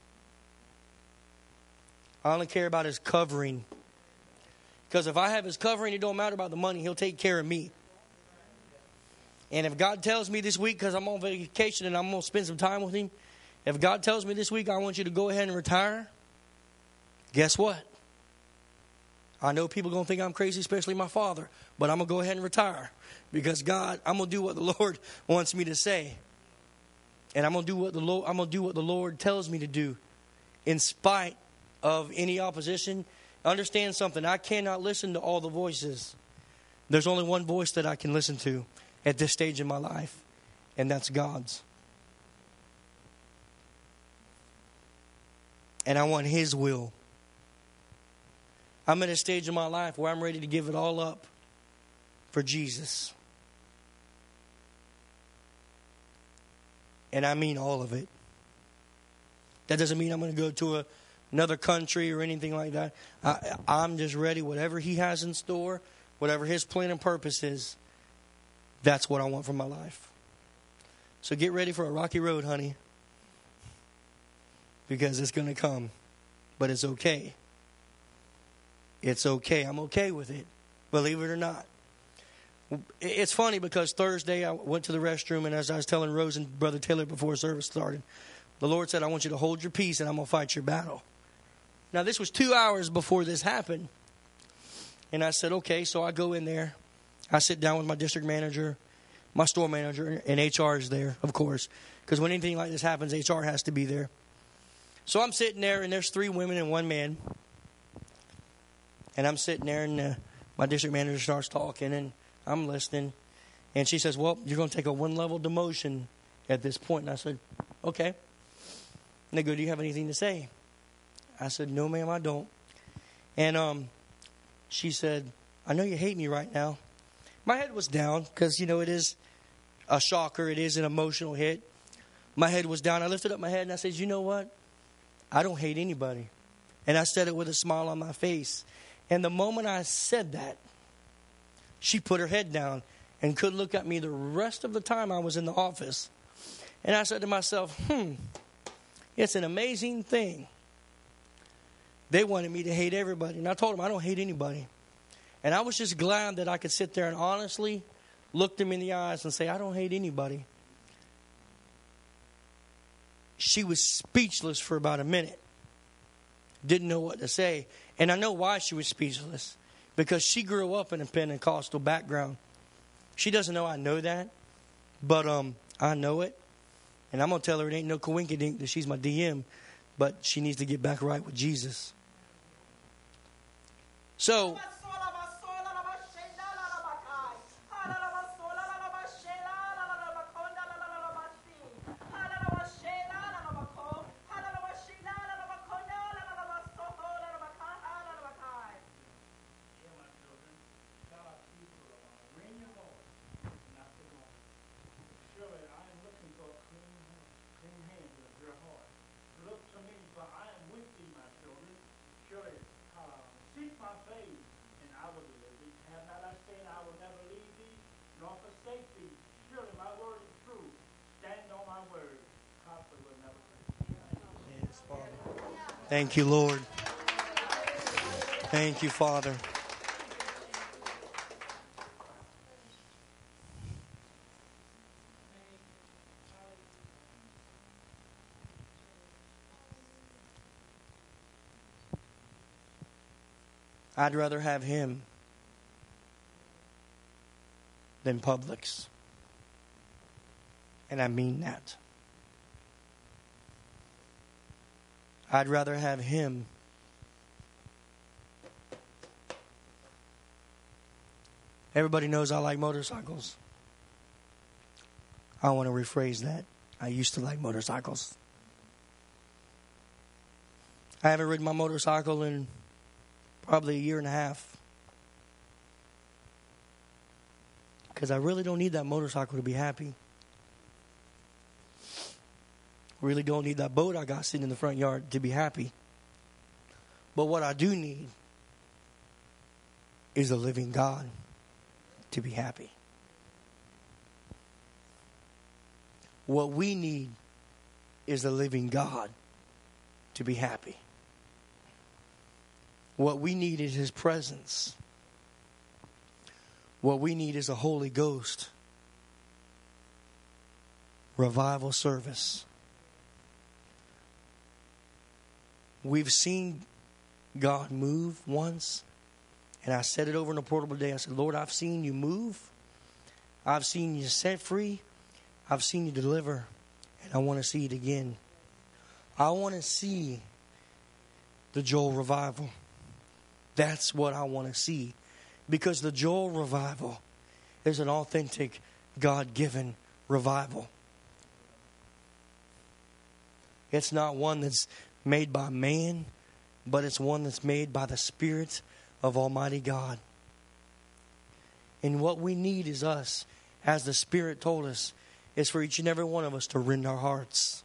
I only care about His covering. Because if I have His covering, it don't matter about the money. He'll take care of me. And if God tells me this week, because I'm on vacation and I'm going to spend some time with Him, if God tells me this week, I want you to go ahead and retire, guess what? I know people are going to think I'm crazy, especially my father, but I'm going to go ahead and retire because God, I'm going to do what the Lord wants me to say. And I'm going to do what the Lord, I'm going to do what the Lord tells me to do in spite of any opposition. Understand something. I cannot listen to all the voices. There's only one voice that I can listen to at this stage in my life, and that's God's. And I want His will. I'm at a stage in my life where I'm ready to give it all up for Jesus. And I mean all of it. That doesn't mean I'm going to go to a, another country or anything like that. I, I'm just ready. Whatever He has in store, whatever His plan and purpose is, that's what I want for my life. So get ready for a rocky road, honey. Because it's going to come. But it's okay. It's okay. I'm okay with it. Believe it or not. It's funny because Thursday I went to the restroom, and as I was telling Rose and Brother Taylor before service started, the Lord said, I want you to hold your peace and I'm going to fight your battle. Now, this was two hours before this happened. And I said, okay. So I go in there. I sit down with my district manager, my store manager, and H R is there, of course. Because when anything like this happens, H R has to be there. So I'm sitting there, and there's three women and one man. And I'm sitting there, and uh, my district manager starts talking, and I'm listening. And she says, well, you're going to take a one-level demotion at this point. And I said, okay. And they go, do you have anything to say? I said, no, ma'am, I don't. And um, she said, I know you hate me right now. My head was down because, you know, it is a shocker. It is an emotional hit. My head was down. I lifted up my head, and I said, you know what? I don't hate anybody. And I said it with a smile on my face. And the moment I said that, she put her head down and couldn't look at me the rest of the time I was in the office. And I said to myself, hmm, it's an amazing thing. They wanted me to hate everybody. And I told them I don't hate anybody. And I was just glad that I could sit there and honestly look them in the eyes and say, I don't hate anybody. She was speechless for about a minute. Didn't know what to say. And I know why she was speechless. Because she grew up in a Pentecostal background. She doesn't know I know that. But um, I know it. And I'm going to tell her it ain't no coinkydink that she's my D M. But she needs to get back right with Jesus. So... Thank you, Lord. Thank you, Father. I'd rather have him than Publix. And I mean that. I'd rather have him Everybody knows I like motorcycles. I want to rephrase that. I used to like motorcycles. I haven't ridden my motorcycle in probably a year and a half. Because I really don't need that motorcycle to be happy. Really don't need that boat I got sitting in the front yard to be happy. But what I do need is a living God to be happy. What we need is a living God to be happy. What we need is His presence. What we need is a Holy Ghost revival service. We've seen God move once. And I said it over in a portable day. I said, Lord, I've seen you move. I've seen you set free. I've seen you deliver. And I want to see it again. I want to see the Joel revival. That's what I want to see. Because the Joel revival is an authentic, God-given revival. It's not one that's made by man, but it's one that's made by the Spirit of Almighty God. And what we need is us, as the Spirit told us, is for each and every one of us to rend our hearts.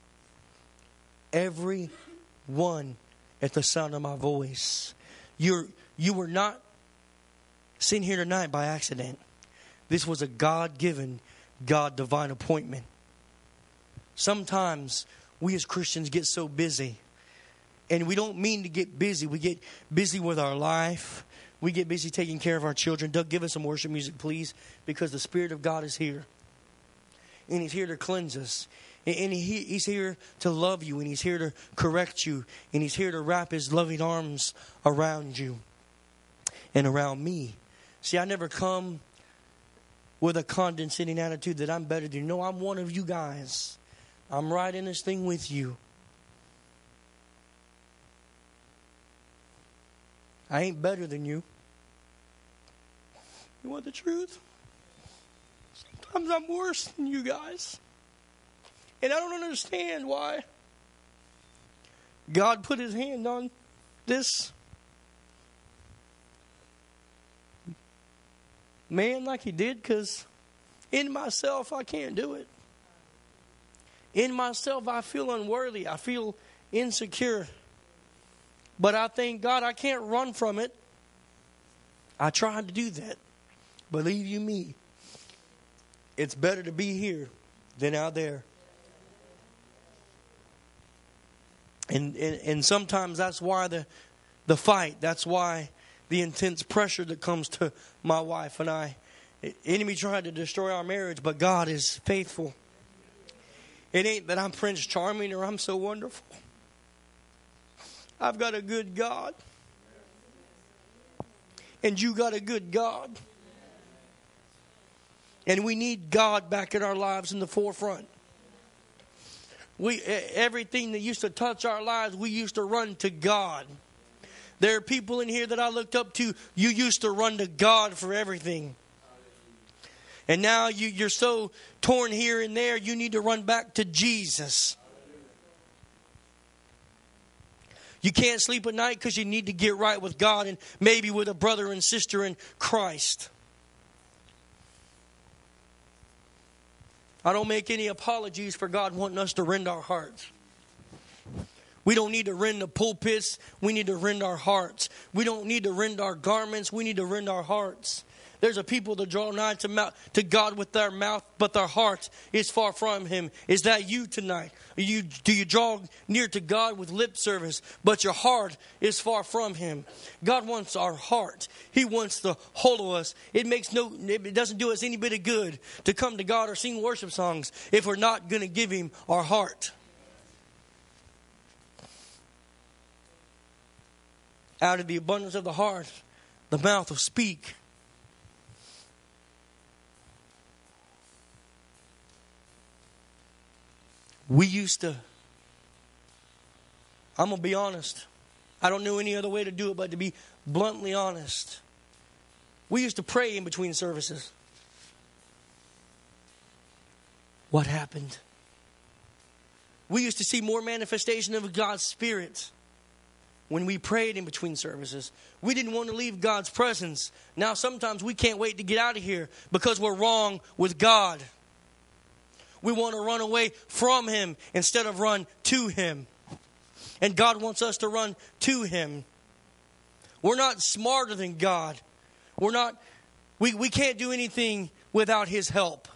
Every one at the sound of my voice. You're, you were not sitting here tonight by accident. This was a God-given, God-divine appointment. Sometimes we as Christians get so busy. And we don't mean to get busy. We get busy with our life. We get busy taking care of our children. Doug, give us some worship music, please. Because the Spirit of God is here. And He's here to cleanse us. And he, He's here to love you. And He's here to correct you. And He's here to wrap His loving arms around you. And around me. See, I never come with a condescending attitude that I'm better than you. No, I'm one of you guys. I'm right in this thing with you. I ain't better than you. You want the truth? Sometimes I'm worse than you guys. And I don't understand why God put His hand on this man like He did, because in myself I can't do it. In myself I feel unworthy. I feel insecure. But I thank God I can't run from it. I tried to do that. Believe you me, it's better to be here than out there. And, and, and sometimes that's why the, the fight, that's why the intense pressure that comes to my wife and I. The enemy tried to destroy our marriage, but God is faithful. It ain't that I'm Prince Charming or I'm so wonderful. I've got a good God. And you got a good God. And we need God back in our lives in the forefront. We everything that used to touch our lives, we used to run to God. There are people in here that I looked up to. You used to run to God for everything. And now you, you're so torn here and there, you need to run back to Jesus. You can't sleep at night because you need to get right with God and maybe with a brother and sister in Christ. I don't make any apologies for God wanting us to rend our hearts. We don't need to rend the pulpits. We need to rend our hearts. We don't need to rend our garments. We need to rend our hearts. There's a people that draw nigh to, mouth, to God with their mouth, but their heart is far from Him. Is that you tonight? You, do you draw near to God with lip service, but your heart is far from Him? God wants our heart. He wants the whole of us. It makes no, it doesn't do us any bit of good to come to God or sing worship songs if we're not going to give Him our heart. Out of the abundance of the heart, the mouth will speak. We used to, I'm going to be honest. I don't know any other way to do it but to be bluntly honest. We used to pray in between services. What happened? We used to see more manifestation of God's Spirit when we prayed in between services. We didn't want to leave God's presence. Now sometimes we can't wait to get out of here because we're wrong with God. We want to run away from Him instead of run to Him. And God wants us to run to Him. We're not smarter than God. We're not, we, we can't do anything without His help.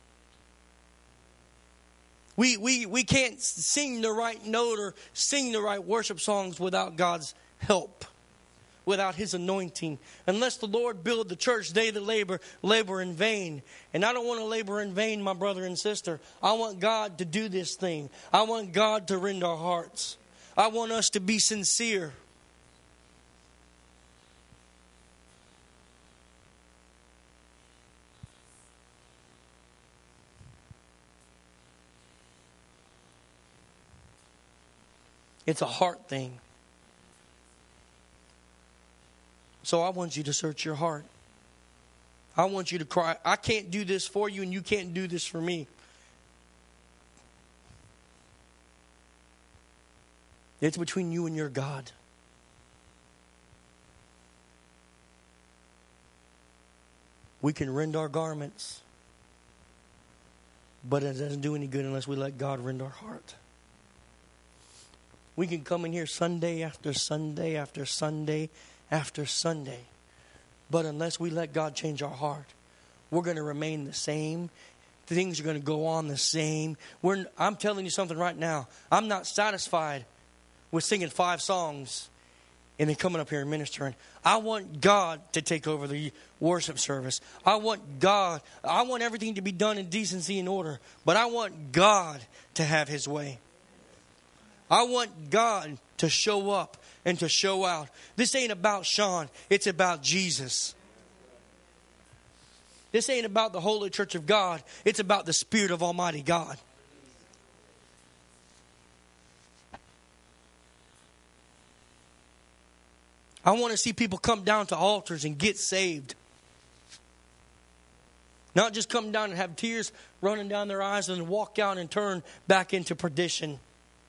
We, we, we can't sing the right note or sing the right worship songs without God's help, without His anointing. Unless the Lord build the church, they that labor, labor in vain. And I don't want to labor in vain, my brother and sister. I want God to do this thing. I want God to rend our hearts. I want us to be sincere. It's a heart thing. So I want you to search your heart. I want you to cry. I can't do this for you and you can't do this for me. It's between you and your God. We can rend our garments, but it doesn't do any good unless we let God rend our heart. We can come in here Sunday after Sunday after Sunday after Sunday. But unless we let God change our heart, we're going to remain the same. Things are going to go on the same. We're, I'm telling you something right now. I'm not satisfied with singing five songs and then coming up here and ministering. I want God to take over the worship service. I want God. I want everything to be done in decency and order. But I want God to have His way. I want God to show up and to show out. This ain't about Sean. It's about Jesus. This ain't about the Holy Church of God. It's about the Spirit of Almighty God. I want to see people come down to altars and get saved. Not just come down and have tears running down their eyes and then walk out and turn back into perdition.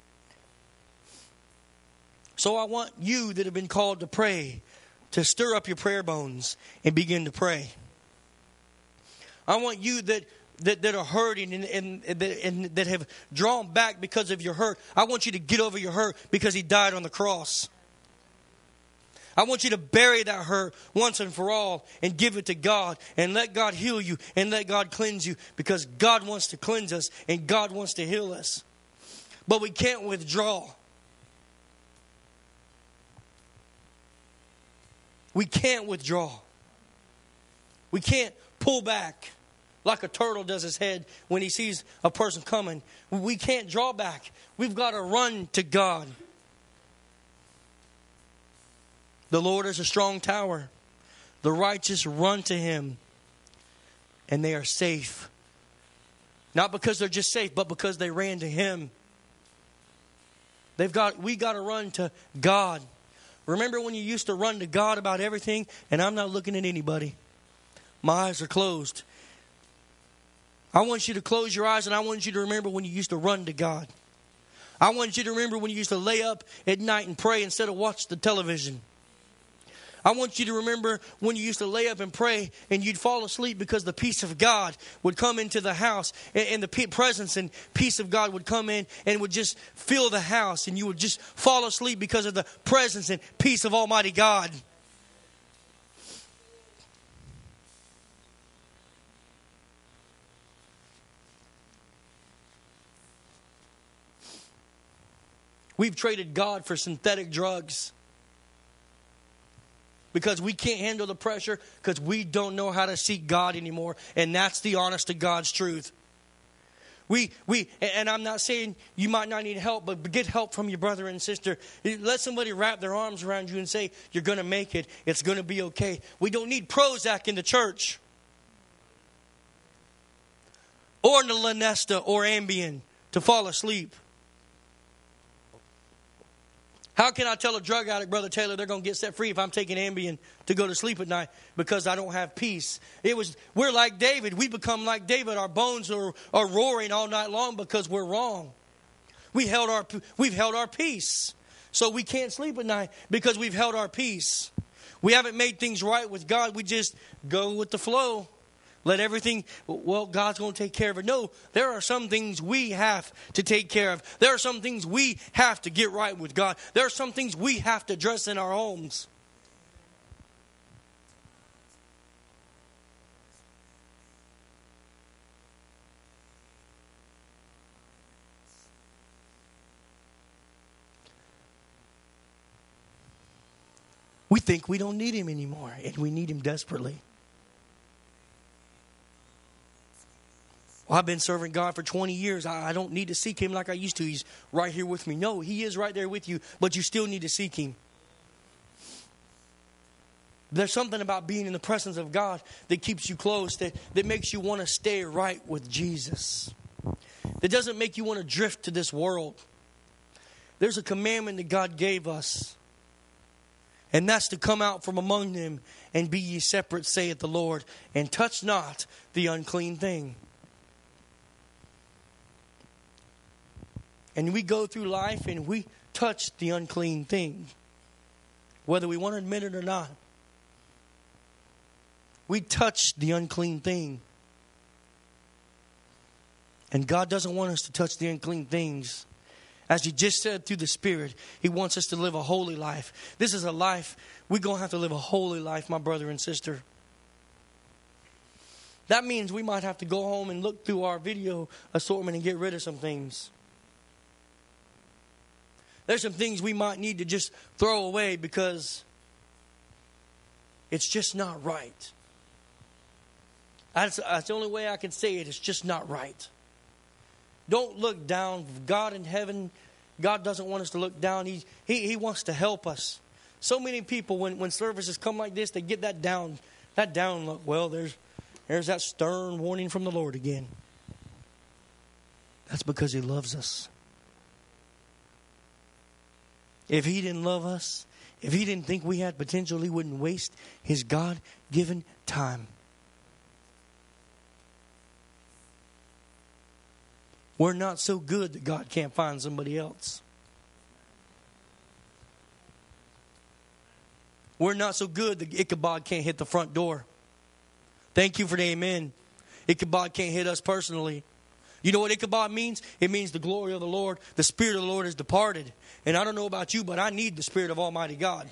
So I want you that have been called to pray to stir up your prayer bones and begin to pray. I want you that that, that are hurting and, and, and, and that have drawn back because of your hurt. I want you to get over your hurt because He died on the cross. I want you to bury that hurt once and for all and give it to God and let God heal you and let God cleanse you, because God wants to cleanse us and God wants to heal us. But we can't withdraw. We can't withdraw. We can't pull back like a turtle does his head when he sees a person coming. We can't draw back. We've got to run to God. The Lord is a strong tower. The righteous run to Him, and they are safe. Not because they're just safe, but because they ran to Him. They've got. We got to run to God. Remember when you used to run to God about everything? And I'm not looking at anybody. My eyes are closed. I want you to close your eyes, and I want you to remember when you used to run to God. I want you to remember when you used to lay up at night and pray instead of watch the television. I want you to remember when you used to lay up and pray and you'd fall asleep because the peace of God would come into the house, and the presence and peace of God would come in and would just fill the house, and you would just fall asleep because of the presence and peace of Almighty God. We've traded God for synthetic drugs. Because we can't handle the pressure, because we don't know how to seek God anymore. And that's the honest to God's truth. We, we, and I'm not saying you might not need help, but get help from your brother and sister. Let somebody wrap their arms around you and say, you're going to make it. It's going to be okay. We don't need Prozac in the church. Or Lunesta or Ambien to fall asleep. How can I tell a drug addict, Brother Taylor, they're going to get set free if I'm taking Ambien to go to sleep at night because I don't have peace? It was we're like David. We become like David. Our bones are, are roaring all night long because we're wrong. We held our we've held our peace, so we can't sleep at night because we've held our peace. We haven't made things right with God. We just go with the flow. Let everything, well, God's going to take care of it. No, there are some things we have to take care of. There are some things we have to get right with God. There are some things we have to address in our homes. We think we don't need Him anymore, and we need Him desperately. Well, I've been serving God for twenty years. I don't need to seek Him like I used to. He's right here with me. No, He is right there with you, but you still need to seek Him. There's something about being in the presence of God that keeps you close, that, that makes you want to stay right with Jesus. That doesn't make you want to drift to this world. There's a commandment that God gave us, and that's to come out from among them and be ye separate, saith the Lord, and touch not the unclean thing. And we go through life and we touch the unclean thing, whether we want to admit it or not. We touch the unclean thing. And God doesn't want us to touch the unclean things. As He just said through the Spirit, He wants us to live a holy life. This is a life, we're going to have to live a holy life, my brother and sister. That means we might have to go home and look through our video assortment and get rid of some things. There's some things we might need to just throw away because it's just not right. That's, that's the only way I can say it. It's just not right. Don't look down. God in heaven, God doesn't want us to look down. He, he, he wants to help us. So many people, when, when services come like this, they get that down, that down look. Well, there's, there's that stern warning from the Lord again. That's because He loves us. If He didn't love us, if He didn't think we had potential, He wouldn't waste His God-given time. We're not so good that God can't find somebody else. We're not so good that Ichabod can't hit the front door. Thank you for the amen. Ichabod can't hit us personally. You know what Ichabod means? It means the glory of the Lord. The Spirit of the Lord is departed. And I don't know about you, but I need the Spirit of Almighty God.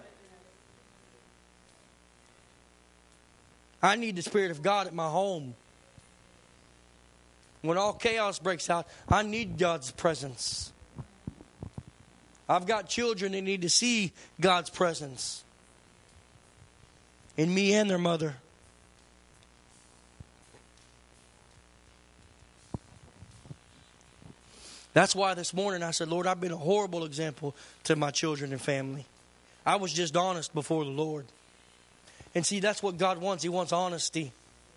I need the Spirit of God at my home. When all chaos breaks out, I need God's presence. I've got children that need to see God's presence in me and their mother. That's why this morning I said, Lord, I've been a horrible example to my children and family. I was just honest before the Lord. And see, that's what God wants. He wants honesty.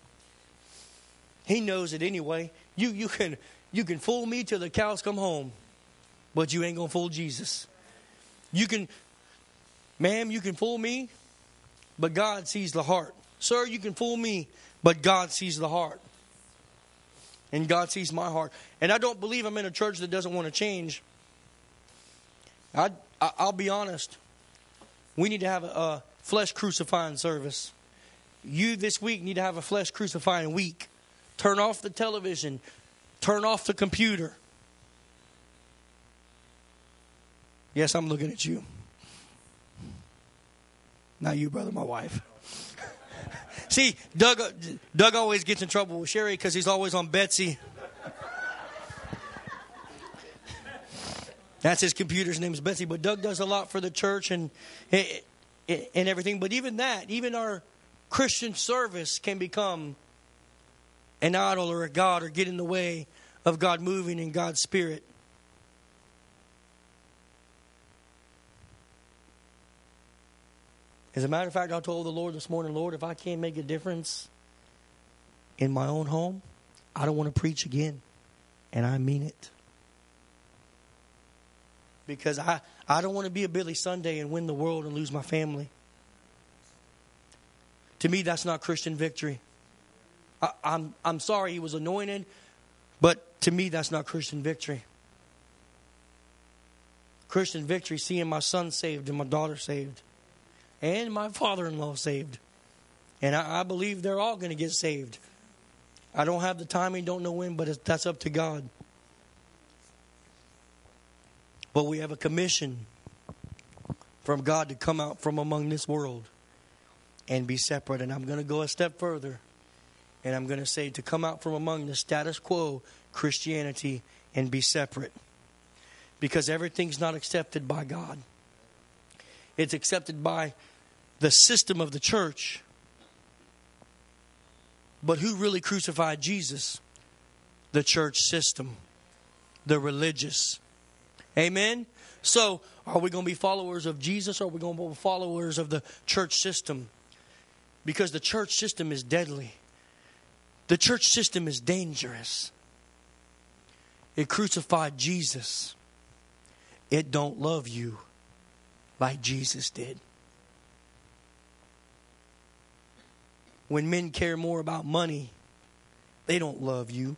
He knows it anyway. You, you, can, you can fool me till the cows come home, but you ain't going to fool Jesus. You can, ma'am, you can fool me, but God sees the heart. Sir, you can fool me, but God sees the heart. And God sees my heart. And I don't believe I'm in a church that doesn't want to change. I, I, I'll be honest. We need to have a, a flesh crucifying service. You this week need to have a flesh crucifying week. Turn off the television. Turn off the computer. Yes, I'm looking at you. Not you, brother, my wife. See, Doug, Doug always gets in trouble with Sherry because he's always on Betsy. That's his computer's name is Betsy. But Doug does a lot for the church and and everything. But even that, even our Christian service can become an idol or a god or get in the way of God moving in God's Spirit. As a matter of fact, I told the Lord this morning, Lord, if I can't make a difference in my own home, I don't want to preach again. And I mean it. Because I, I don't want to be a Billy Sunday and win the world and lose my family. To me, that's not Christian victory. I, I'm, I'm sorry he was anointed, but to me, that's not Christian victory. Christian victory, seeing my son saved and my daughter saved. And my father-in-law saved. And I, I believe they're all going to get saved. I don't have the timing, don't know when, but it's, that's up to God. But we have a commission from God to come out from among this world and be separate. And I'm going to go a step further. And I'm going to say to come out from among the status quo Christianity and be separate. Because everything's not accepted by God. It's accepted by the system of the church. But who really crucified Jesus? The church system. The religious. Amen? So, are we going to be followers of Jesus or are we going to be followers of the church system? Because the church system is deadly. The church system is dangerous. It crucified Jesus. It don't love you like Jesus did. When men care more about money, they don't love you.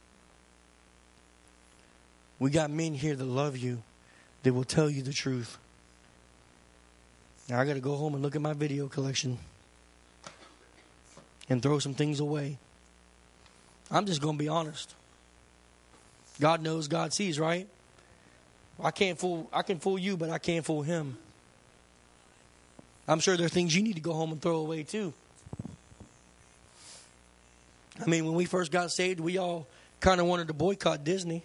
We got men here that love you. They will tell you the truth. Now I got to go home and look at my video collection and throw some things away. I'm just going to be honest. God knows, God sees, right? I can't fool. I can fool you, but I can't fool him. I'm sure there are things you need to go home and throw away too. I mean, when we first got saved, we all kind of wanted to boycott Disney.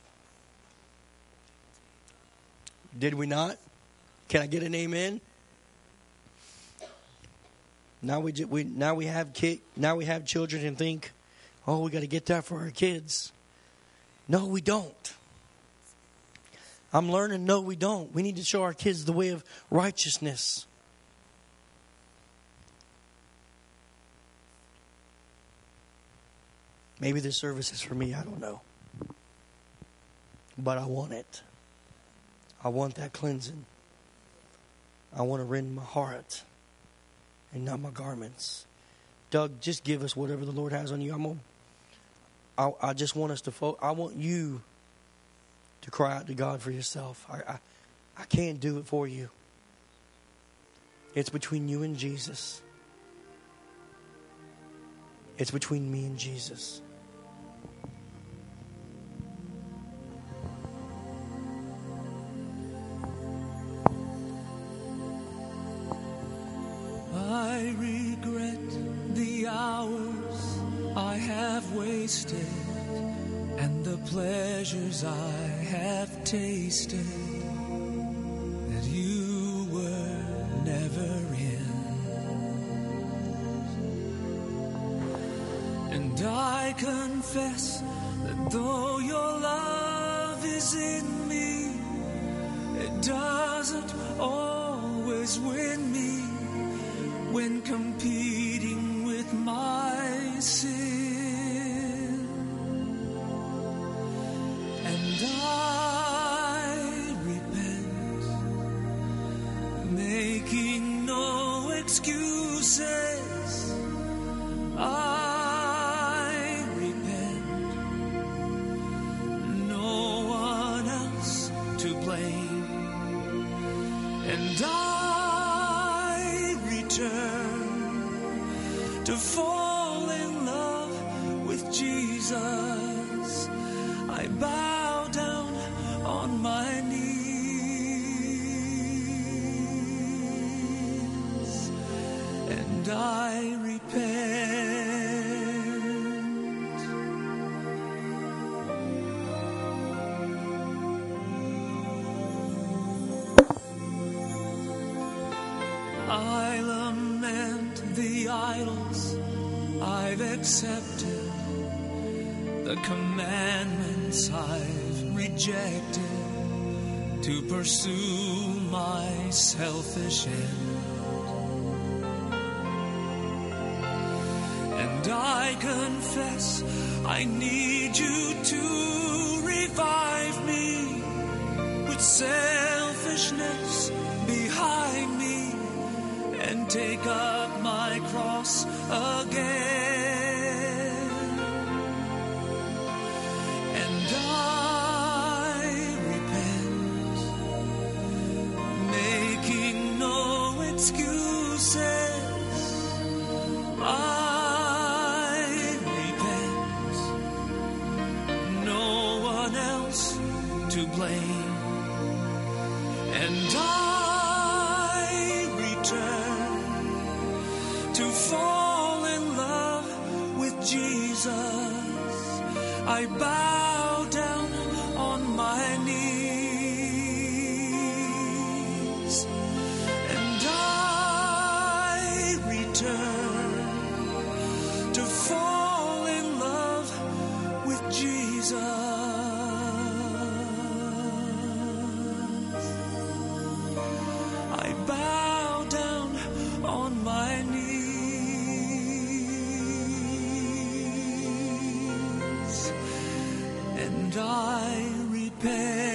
Did we not? Can I get an amen? Now we we now we have kid now we have children and think, oh, we got to get that for our kids. No, we don't. I'm learning. No, we don't. We need to show our kids the way of righteousness. Maybe this service is for me. I don't know. But I want it. I want that cleansing. I want to rend my heart and not my garments. Doug, just give us whatever the Lord has on you. I'm gonna, I, I just want us to. Fo- I want you to cry out to God for yourself. I, I, I can't do it for you. It's between you and Jesus. It's between me and Jesus. I regret the hours I have wasted and the pleasures I have tasted that you were never in. And I confess that though your love is in me, it doesn't always win me when competing with my sin. And I repent, making no excuses. I repent, no one else to blame. And I return to fall in love with Jesus. I bow down on my knees and I repent. I lament the idols I've accepted, the commandments I've rejected to pursue my selfish end. And I confess I need you to revive me with selfishness behind me and take up my cross again. And I repent, making no excuses. I repent, no one else to blame. And I return to fall in love with Jesus. I bow down on my knees, and I return to fall in love with Jesus. I bow down on my knees, and I repent.